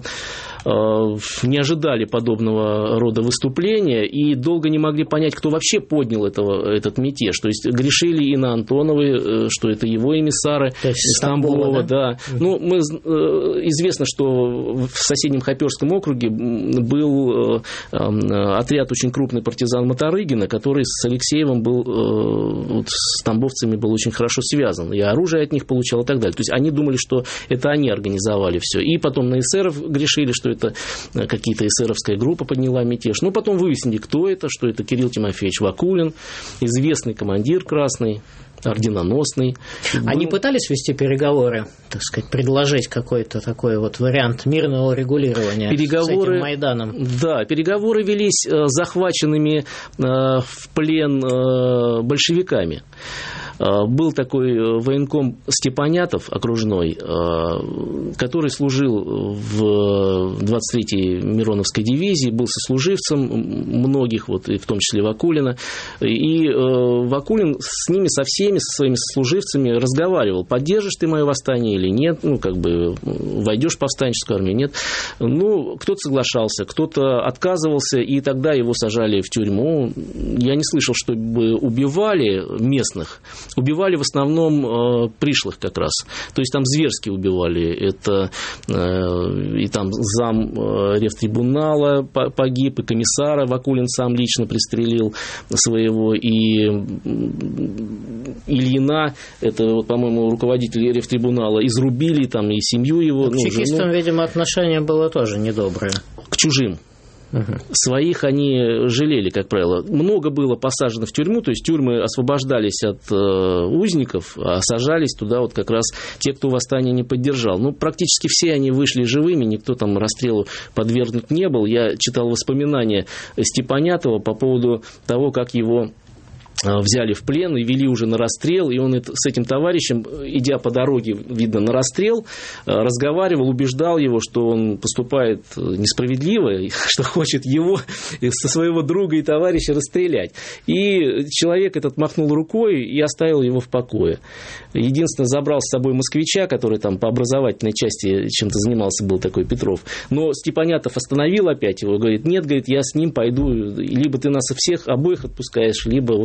C: не ожидали подобного рода выступления и долго не могли понять, кто вообще поднял этот мятеж. То есть грешили и на Антоновой, что это его эмиссары из Тамбова. Да. Известно, что в соседнем Хоперском округе был отряд очень крупный партизан Моторыгина, который с Алексеевым был, с тамбовцами был очень хорошо связан. И оружие от них получал и так далее. То есть они думали, что это они организовали все. И потом на эсеров грешили, что это какие-то эсеровская группа подняла мятеж. Но потом выяснили, кто это, что это Кирилл Тимофеевич Вакулин, известный командир красный, орденоносный.
B: Они пытались вести переговоры, так сказать, предложить какой-то такой вот вариант мирного регулирования с этим Майданом? Да,
C: переговоры велись захваченными в плен большевиками. Был такой военком Степанятов, окружной, который служил в 23-й Мироновской дивизии, был сослуживцем многих, в том числе Вакулина. И Вакулин с ними, со всеми, со своими сослуживцами разговаривал. Поддержишь ты мое восстание или нет? Войдешь в повстанческую армию? Нет. Кто-то соглашался, кто-то отказывался, и тогда его сажали в тюрьму. Я не слышал, чтобы убивали местных. Убивали в основном пришлых как раз. То есть там зверски убивали. Это и там зам ревтрибунала погиб, и комиссара Вакулин сам лично пристрелил своего, и Ильина, это, по-моему, руководитель ревтрибунала, изрубили там и семью его.
B: К чекистам, видимо, отношение было тоже недоброе.
C: К чужим. Своих они жалели, как правило. Много было посажено в тюрьму, то есть тюрьмы освобождались от узников, а сажались туда как раз те, кто восстание не поддержал. Практически все они вышли живыми, никто там расстрелу подвергнут не был. Я читал воспоминания Степанятова по поводу того, как его взяли в плен и вели уже на расстрел, и он с этим товарищем, идя по дороге, видно, на расстрел, разговаривал, убеждал его, что он поступает несправедливо, что хочет его со своего друга и товарища расстрелять. И человек этот махнул рукой и оставил его в покое. Единственное, забрал с собой москвича, который там по образовательной части чем-то занимался, был такой Петров. Но Степанятов остановил опять его, говорит, нет, говорит, я с ним пойду, либо ты нас всех обоих отпускаешь, либо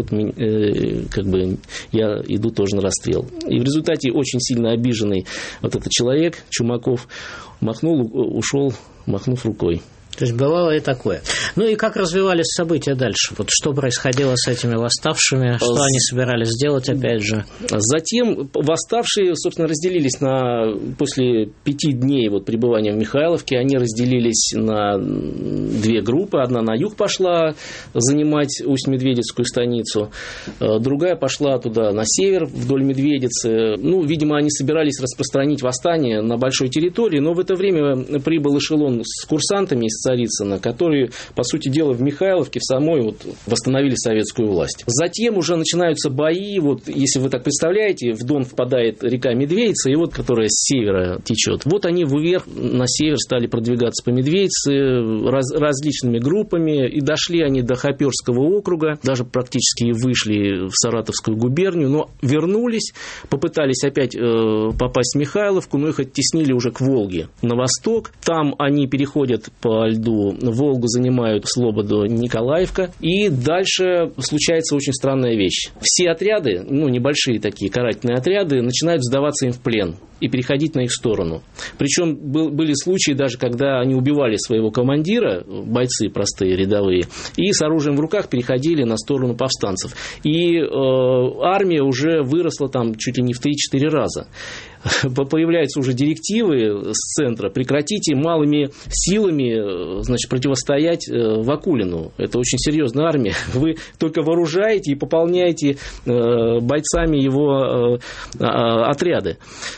C: я иду тоже на расстрел. И в результате очень сильно обиженный этот человек, Чумаков, ушел, махнув рукой.
B: То есть бывало и такое. И как развивались события дальше? Что происходило с этими восставшими? Что они собирались сделать, опять же?
C: Затем восставшие, собственно, разделились после 5 дней пребывания в Михайловке, они разделились на 2 группы. Одна на юг пошла занимать Усть-Медведицкую станицу, другая пошла туда, на север, вдоль Медведицы. Видимо, они собирались распространить восстание на большой территории, но в это время прибыл эшелон с курсантами из Старицына, которые, по сути дела, в Михайловке в самой вот восстановили советскую власть. Затем уже начинаются бои, вот если вы так представляете, в Дон впадает река Медведица, и вот которая с севера течет. Вот они вверх на север стали продвигаться по Медведице различными группами, и дошли они до Хоперского округа, даже практически вышли в Саратовскую губернию, но вернулись, попытались опять попасть в Михайловку, но их оттеснили уже к Волге на восток. Там они переходят по льду Волгу, занимают Слободу, Николаевка, и дальше случается очень странная вещь. Все отряды, небольшие такие карательные отряды, начинают сдаваться им в плен и переходить на их сторону. Причем были случаи даже, когда они убивали своего командира, бойцы простые, рядовые, и с оружием в руках переходили на сторону повстанцев. И армия уже выросла там чуть ли не в 3-4 раза. Появляются уже директивы с центра: прекратите малыми силами, противостоять Вакулину. Это очень серьезная армия. Вы только вооружаете и пополняете бойцами его отряды.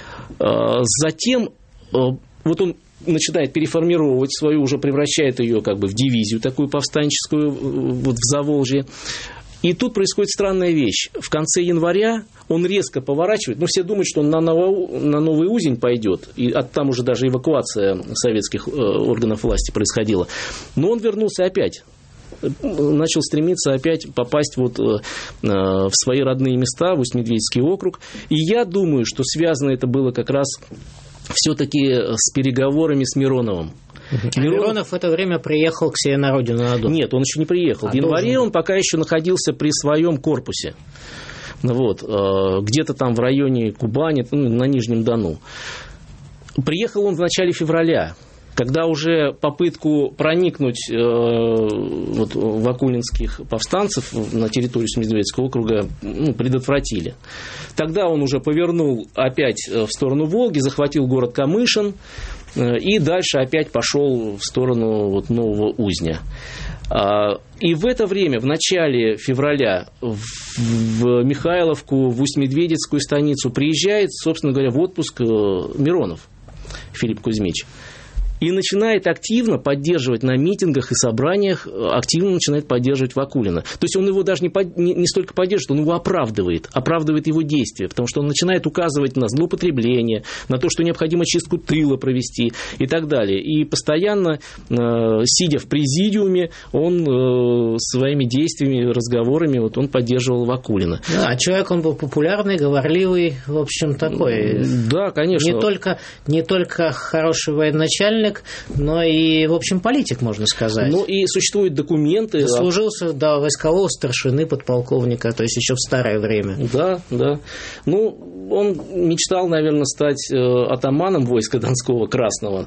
C: Затем вот он начинает переформировать свою, уже превращает ее как бы в дивизию такую повстанческую вот в Заволжье. И тут происходит странная вещь. В конце января он резко поворачивает. Все думают, что он на Новый Узень пойдет. И там уже даже эвакуация советских органов власти происходила. Но он вернулся опять. Начал стремиться опять попасть вот в свои родные места, в Усть-Медведицкий округ. И я думаю, что связано это было как раз все-таки с переговорами с Мироновым.
B: Миронов в это время приехал к себе на родину, на Дон.
C: Нет, он еще не приехал. В январе он пока еще находился при своем корпусе. Вот, где-то там в районе Кубани, на Нижнем Дону. Приехал он в начале февраля, когда уже попытку проникнуть вакулинских повстанцев на территорию Медведецкого округа предотвратили. Тогда он уже повернул опять в сторону Волги, захватил город Камышин и дальше опять пошел в сторону Нового Узня. И в это время, в начале февраля, в Михайловку, в Усть-Медведецкую станицу приезжает, собственно говоря, в отпуск Миронов Филипп Кузьмич. И начинает активно поддерживать на митингах и собраниях, активно начинает поддерживать Вакулина. То есть он его даже не столько поддерживает, он его оправдывает его действия, потому что он начинает указывать на злоупотребление, на то, что необходимо чистку тыла провести и так далее. И постоянно, сидя в президиуме, он своими действиями, разговорами, он поддерживал Вакулина.
B: Да, человек он был популярный, говорливый, в общем, такой.
C: Да, конечно.
B: Не только хороший военачальник, но и, в общем, политик, можно сказать.
C: Ну, и существуют документы.
B: Заслужился до войскового старшины, подполковника, то есть еще в старое время.
C: Да. Он мечтал, наверное, стать атаманом войска Донского Красного.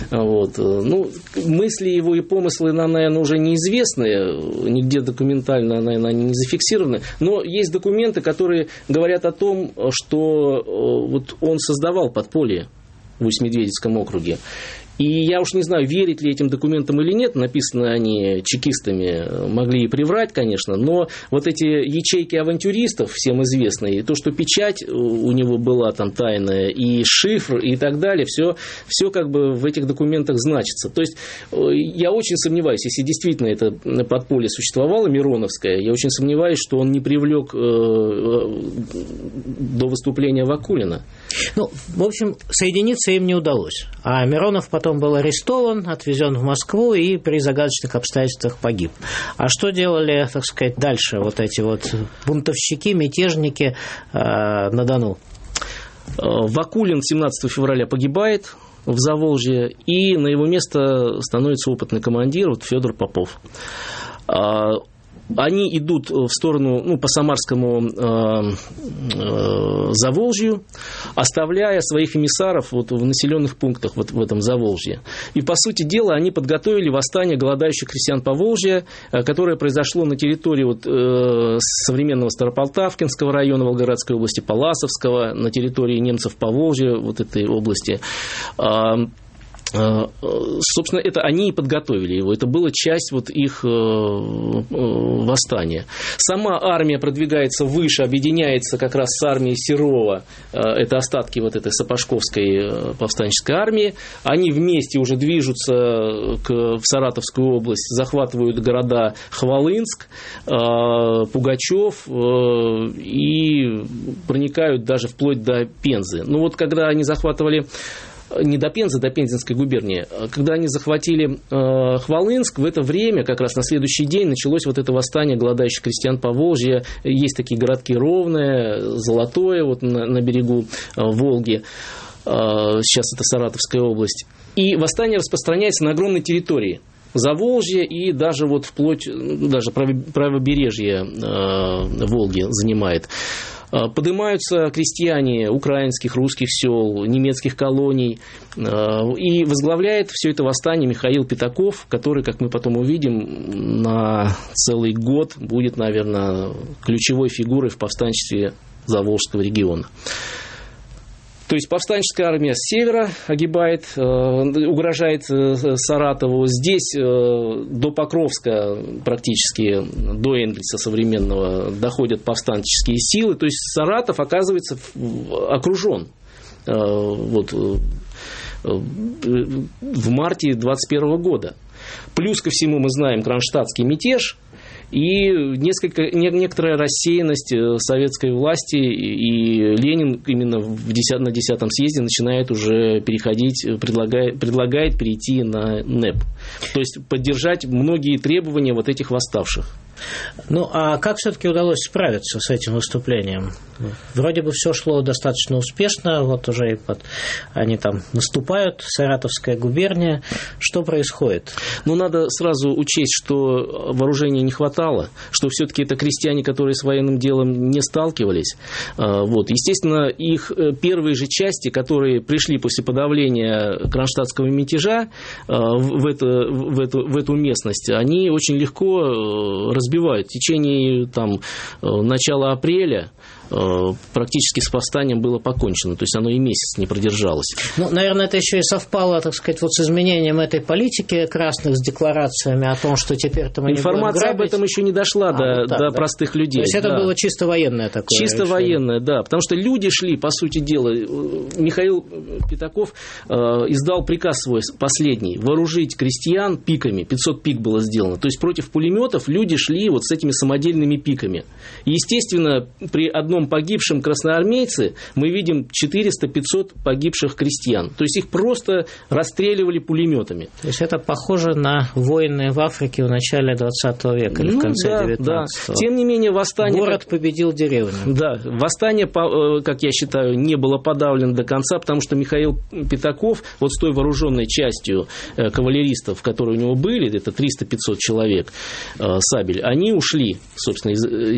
C: Мысли его и помыслы нам, наверное, уже неизвестны, нигде документально, наверное, они не зафиксированы, но есть документы, которые говорят о том, что он создавал подполье в Усть-Медведицком округе. И я уж не знаю, верить ли этим документам или нет, написаны они чекистами, могли и приврать, конечно, но вот эти ячейки авантюристов, всем известные, и то, что печать у него была там тайная, и шифр, и так далее, все как бы в этих документах значится. То есть я очень сомневаюсь, если действительно это подполье существовало, Мироновское, я очень сомневаюсь, что он не привлек до выступления Вакулина.
B: В общем, соединиться им не удалось. А Миронов потом был арестован, отвезен в Москву и при загадочных обстоятельствах погиб. А что делали, так сказать, дальше эти бунтовщики, мятежники на Дону?
C: Вакулин 17 февраля погибает в Заволжье, и на его место становится опытный командир Федор Попов. Они идут в сторону, по Самарскому Заволжью, оставляя своих эмиссаров в населенных пунктах в этом Заволжье. И, по сути дела, они подготовили восстание голодающих крестьян Поволжья, которое произошло на территории современного Старополтавкинского района Волгоградской области, Паласовского, на территории немцев Поволжья, этой области. Собственно, это они и подготовили его. Это была часть вот их восстания. Сама армия продвигается выше, объединяется как раз с армией Серова. Это остатки вот этой Сапожковской повстанческой армии. Они вместе уже движутся в Саратовскую область, захватывают города Хвалынск, Пугачев и проникают даже вплоть до Пензы. Ну вот когда они захватывали не до Пензы, до Пензенской губернии. Когда они захватили Хвалынск, в это время, как раз на следующий день, началось вот это восстание голодающих крестьян Поволжья. Есть такие городки Ровное, Золотое, вот на берегу Волги. Сейчас это Саратовская область. И восстание распространяется на огромной территории. Заволжье и даже вот вплоть, даже правобережье Волги занимает. Поднимаются крестьяне украинских, русских сел, немецких колоний, и возглавляет все это восстание Михаил Пятаков, который, как мы потом увидим, на целый год будет, наверное, ключевой фигурой в повстанчестве Заволжского региона. То есть повстанческая армия с севера огибает, угрожает Саратову. Здесь до Покровска, практически до Энгельса современного, доходят повстанческие силы. То есть Саратов оказывается окружен. Вот, в марте 2021 года. Плюс ко всему мы знаем кронштадтский мятеж. И некоторая рассеянность советской власти, и Ленин именно на 10-м съезде начинает уже переходить, предлагает перейти на НЭП. То есть поддержать многие требования вот этих восставших.
B: Ну, а как все-таки удалось справиться с этим выступлением? Вроде бы все шло достаточно успешно, вот уже они там наступают, Саратовская губерния. Что происходит?
C: Ну, надо сразу учесть, что вооружения не хватало, что все-таки это крестьяне, которые с военным делом не сталкивались. Вот. Естественно, их первые же части, которые пришли после подавления кронштадтского мятежа в эту местность, они очень легко разбивают. В течение начала апреля практически с восстанием было покончено. То есть оно и месяц не продержалось.
B: Ну, наверное, это еще и совпало, так сказать, вот с изменением этой политики красных, с декларациями о том, что теперь-то мы не будем грабить. Информация об этом
C: еще не дошла до простых людей.
B: То есть это было чисто военное такое
C: чисто решение. Военное, да. Потому что люди шли, по сути дела. Михаил Пятаков издал приказ свой последний: вооружить крестьян пиками. 500 пик было сделано. То есть против пулеметов люди шли вот с этими самодельными пиками. И, естественно, при одном погибшем красноармейце мы видим 400-500 погибших крестьян. То есть их просто расстреливали пулеметами.
B: То есть это похоже на войны в Африке в начале 20 века или в конце 19-го.
C: Да. Тем не менее, восстание...
B: Город победил деревню.
C: Да, восстание, как я считаю, не было подавлено до конца, потому что Михаил Пятаков вот с той вооруженной частью кавалеристов, которые у него были, это 300-500 человек, сабель, они ушли, собственно,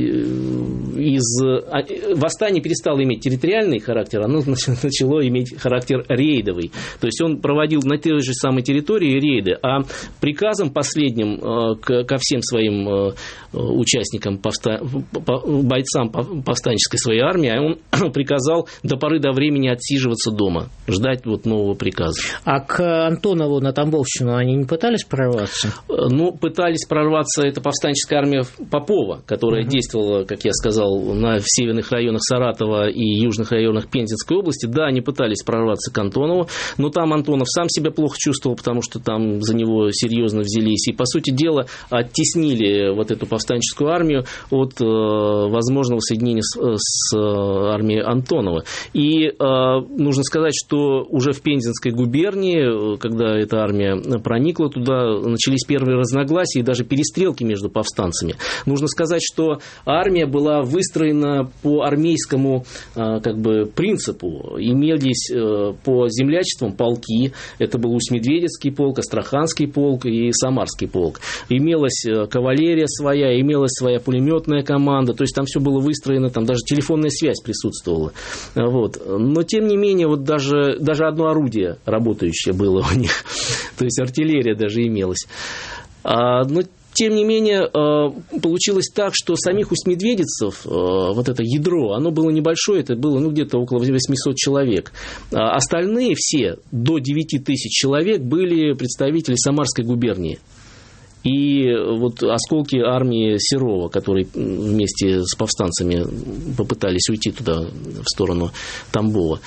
C: восстание перестало иметь территориальный характер, оно начало иметь характер рейдовый. То есть он проводил на той же самой территории рейды, а приказом последним ко всем своим участникам, бойцам повстанческой своей армии, он приказал до поры до времени отсиживаться дома, ждать вот нового приказа.
B: А к Антонову на Тамбовщину они не пытались прорваться?
C: Ну, пытались прорваться, это повстанческая армия Попова, которая действовала, как я сказал, в северных районах Саратова и южных районах Пензенской области. Да, они пытались прорваться к Антонову, но там Антонов сам себя плохо чувствовал, потому что там за него серьезно взялись. И, по сути дела, оттеснили вот эту повстанческую армию от возможного соединения с армией Антонова. И нужно сказать, что уже в Пензенской губернии, когда эта армия проникла туда, начались первые разногласия и даже перестрелки между повстанцами. Нужно сказать, что армия была выстроена по армейскому принципу. Имелись по землячествам полки. Это был Усть-Медведецкий полк, Астраханский полк и Самарский полк. Имелась кавалерия своя, имелась своя пулеметная команда. То есть там все было выстроено, там даже телефонная связь присутствовала. Вот. Но тем не менее, вот даже одно орудие работающее было у них. То есть артиллерия даже имелась. Но тем не менее, получилось так, что самих усть-медведицев, вот это ядро, оно было небольшое, это было где-то около 800 человек. Остальные все, до 9 тысяч человек, были представители Самарской губернии. И вот осколки армии Серова, которые вместе с повстанцами попытались уйти туда, в сторону Тамбова.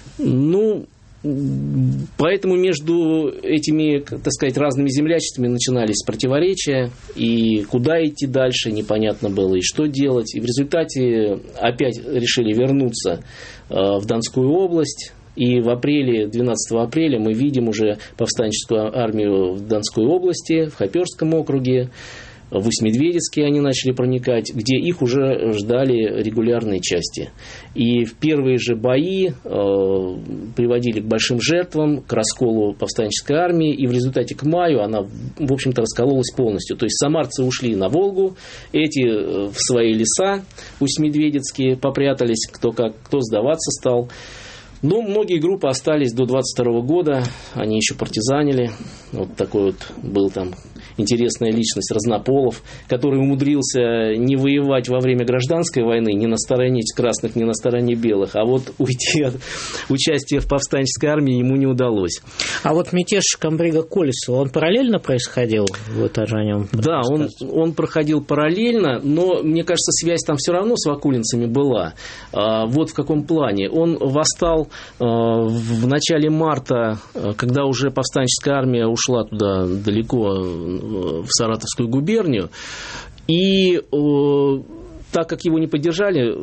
C: Поэтому между этими, так сказать, разными землячествами начинались противоречия, и куда идти дальше непонятно было, и что делать. И в результате опять решили вернуться в Донскую область. И в апреле, 12 апреля мы видим уже повстанческую армию в Донской области, в Хоперском округе, в Усть-Медведецке они начали проникать, где их уже ждали регулярные части. И в первые же бои приводили к большим жертвам, к расколу повстанческой армии, и в результате к маю она, в общем-то, раскололась полностью. То есть самарцы ушли на Волгу, эти в свои леса Усть-Медведецкие попрятались, кто сдаваться стал. Но многие группы остались до 22 года, они еще партизанили. Вот такой вот был там интересная личность Разнополов, который умудрился не воевать во время гражданской войны ни на стороне красных, ни на стороне белых, а вот уйти от участия в повстанческой армии ему не удалось.
B: А вот мятеж комбрига Колесова, он параллельно происходил? Вы тоже о нем
C: Да, он проходил параллельно, но, мне кажется, связь там все равно с вакулинцами была. Вот в каком плане. Он восстал в начале марта, когда уже повстанческая армия ушла туда далеко, в Саратовскую губернию, и так как его не поддержали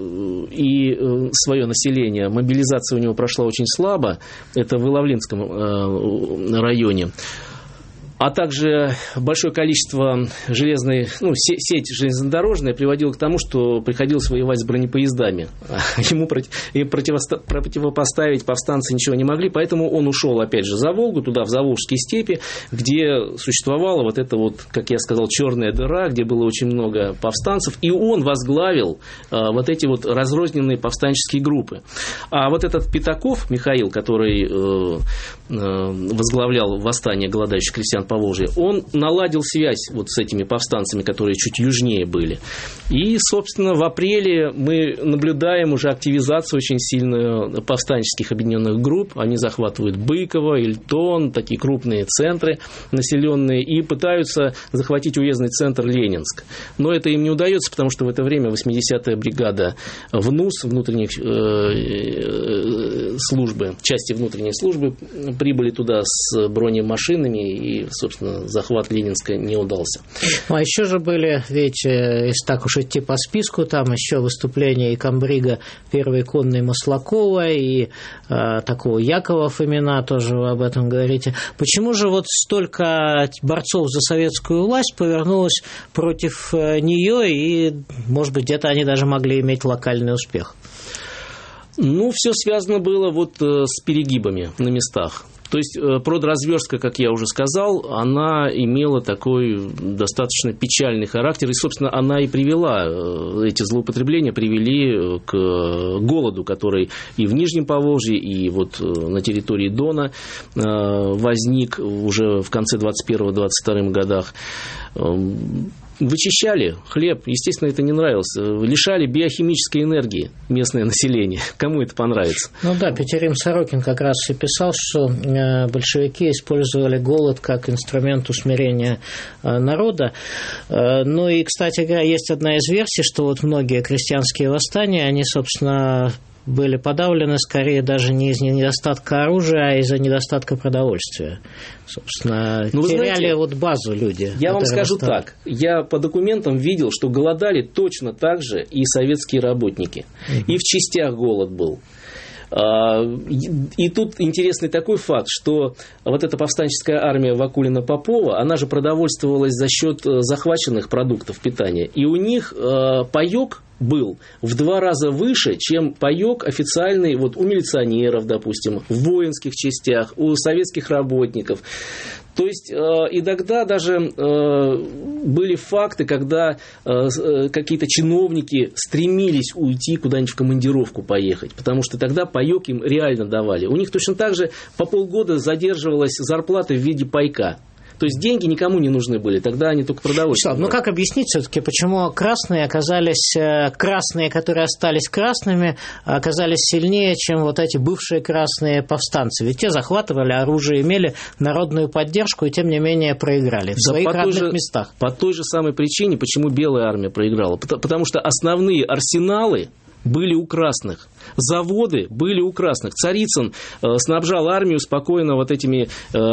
C: и свое население, мобилизация у него прошла очень слабо, это в Иловлинском районе, а также большое количество сеть железнодорожная приводила к тому, что приходилось воевать с бронепоездами. Ему противопоставить повстанцы ничего не могли, поэтому он ушел опять же за Волгу, туда, в Заволжские степи, где существовала вот эта вот, как я сказал, черная дыра, где было очень много повстанцев, и он возглавил вот эти вот разрозненные повстанческие группы. А вот этот Пятаков Михаил, который возглавлял восстание голодающих крестьян Поволжья, он наладил связь вот с этими повстанцами, которые чуть южнее были. И, собственно, в апреле мы наблюдаем уже активизацию очень сильную повстанческих объединенных групп. Они захватывают Быково, Ильтон, такие крупные центры населенные, и пытаются захватить уездный центр Ленинск. Но это им не удается, потому что в это время 80-я бригада ВНУС, внутренних службы, части внутренней службы, прибыли туда с бронемашинами, и, собственно, захват Ленинска не удался.
B: А еще же были, ведь, если так уж идти по списку, там еще выступления и комбрига первой конной Маслакова, и такого Якова Фомина, тоже вы об этом говорите. Почему же вот столько борцов за советскую власть повернулось против нее, и, может быть, где-то они даже могли иметь локальный успех?
C: Все связано было вот с перегибами на местах. То есть продразверстка, как я уже сказал, она имела такой достаточно печальный характер, и, собственно, она и привела, эти злоупотребления привели к голоду, который и в Нижнем Поволжье, и вот на территории Дона возник уже в конце 21-22 годах. Вычищали хлеб, естественно, это не нравилось. Лишали биохимической энергии местное население. Кому это понравится?
B: Петерим Сорокин как раз и писал, что большевики использовали голод как инструмент усмирения народа. И, кстати говоря, есть одна из версий, что вот многие крестьянские восстания, они, собственно, были подавлены скорее даже не из-за недостатка оружия, а из-за недостатка продовольствия. Собственно, теряли вот базу люди.
C: Я вам скажу так. Я по документам видел, что голодали точно так же и советские работники. И в частях голод был. И тут интересный такой факт, что вот эта повстанческая армия Вакулина-Попова, она же продовольствовалась за счет захваченных продуктов питания. И у них паёк был в 2 раза выше, чем паёк официальный вот у милиционеров, допустим, в воинских частях, у советских работников. То есть иногда даже были факты, когда какие-то чиновники стремились уйти куда-нибудь в командировку поехать, потому что тогда паёк им реально давали. У них точно так же по полгода задерживалась зарплата в виде пайка. То есть деньги никому не нужны были, тогда они только продовольствие.
B: Ну как объяснить все-таки, почему красные, которые остались красными, оказались сильнее, чем вот эти бывшие красные повстанцы? Ведь те захватывали оружие, имели народную поддержку и, тем не менее, проиграли в своих родных местах.
C: По той же самой причине, почему Белая армия проиграла. Потому что основные арсеналы были у красных. Заводы были у красных. Царицын снабжал армию спокойно вот этими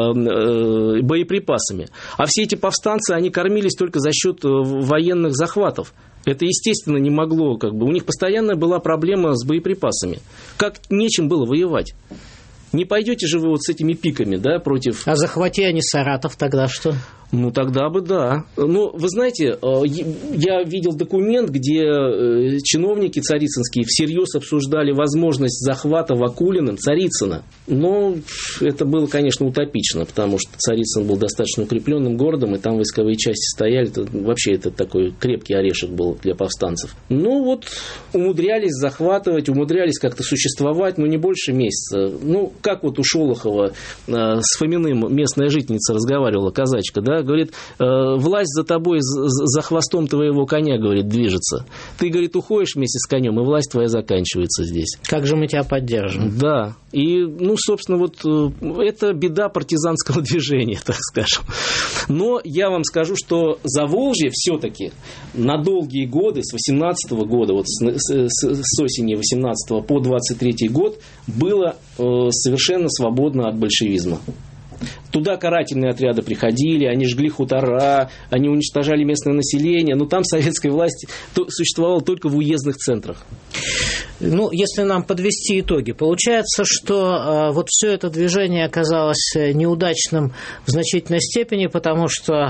C: боеприпасами. А все эти повстанцы, они кормились только за счет военных захватов. Это, естественно, не могло. У них постоянно была проблема с боеприпасами. Как нечем было воевать? Не пойдете же вы вот с этими пиками, да, против...
B: А захвати они Саратов, тогда что?
C: Ну, тогда бы да. Но, вы знаете, я видел документ, где чиновники царицынские всерьез обсуждали возможность захвата Вакулиным Царицына. Но это было, конечно, утопично, потому что Царицын был достаточно укрепленным городом, и там войсковые части стояли. Вообще это такой крепкий орешек был для повстанцев. Ну, вот умудрялись захватывать, умудрялись как-то существовать, но не больше месяца. Ну, как вот у Шолохова с Фоминым местная жительница разговаривала, казачка, да, говорит, власть за тобой, за хвостом твоего коня, говорит, движется. Ты, говорит, уходишь вместе с конем, и власть твоя заканчивается здесь.
B: Как же мы тебя поддержим?
C: Да. И, собственно, вот это беда партизанского движения, так скажем. Но я вам скажу, что Заволжье все-таки на долгие годы, с 18-го года, вот с осени 18-го по 23-й год, было совершенно свободно от большевизма. Туда карательные отряды приходили, они жгли хутора, они уничтожали местное население, но там советская власть существовала только в уездных центрах.
B: Ну, если нам подвести итоги, получается, что вот все это движение оказалось неудачным в значительной степени, потому что,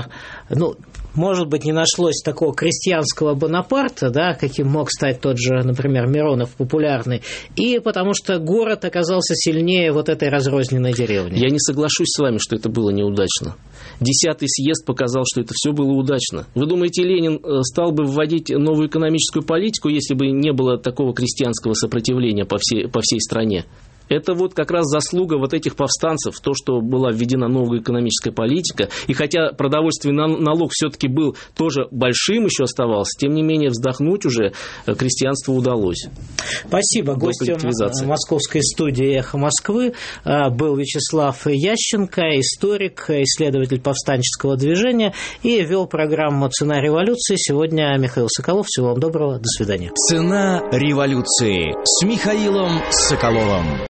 B: может быть, не нашлось такого крестьянского Бонапарта, да, каким мог стать тот же, например, Миронов популярный, и потому что город оказался сильнее вот этой разрозненной деревни.
C: Я не соглашусь с вами, что это было неудачно. 10-й съезд показал, что это все было удачно. Вы думаете, Ленин стал бы вводить новую экономическую политику, если бы не было такого крестьянского сопротивления по всей стране? Это вот как раз заслуга вот этих повстанцев, то, что была введена новая экономическая политика. И хотя продовольственный налог все-таки был тоже большим, еще оставался, тем не менее вздохнуть уже крестьянству удалось.
B: Спасибо. Гостем московской студии «Эхо Москвы» был Вячеслав Ященко, историк, исследователь повстанческого движения, и вел программу «Цена революции». Сегодня Михаил Соколов. Всего вам доброго. До свидания.
A: «Цена революции» с Михаилом Соколовым.